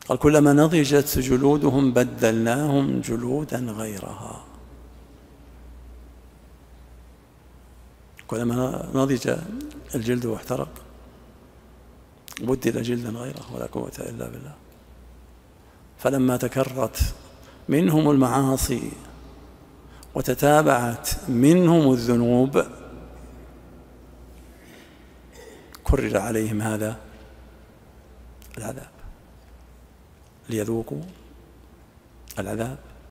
قال كلما نضجت جلودهم بدلناهم جلودا غيرها. كلما نضج الجلد واحترق بدل جلدا غيره، ولا قوة إلا بالله. فلما تكررت منهم المعاصي وتتابعت منهم الذنوب كرر عليهم هذا العذاب ليذوقوا العذاب